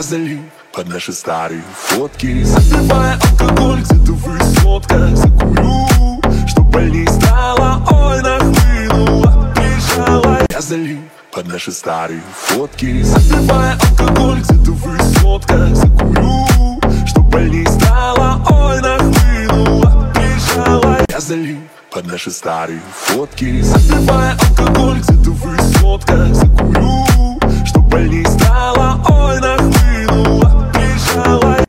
я залью под наши старые фотки. Запивая алкоголь где-то в высотках, закурю, чтоб больней стало, ой, нахлынула, прижала. Я залью под наши старые фотки. Запивая алкоголь где-то в высотках, закурю, чтоб больней стало, ой, нахлынула, прижала. Я залью под наши старые фотки. Запивая алкоголь где-то в высотках, закурю, чтоб больней стало, ой,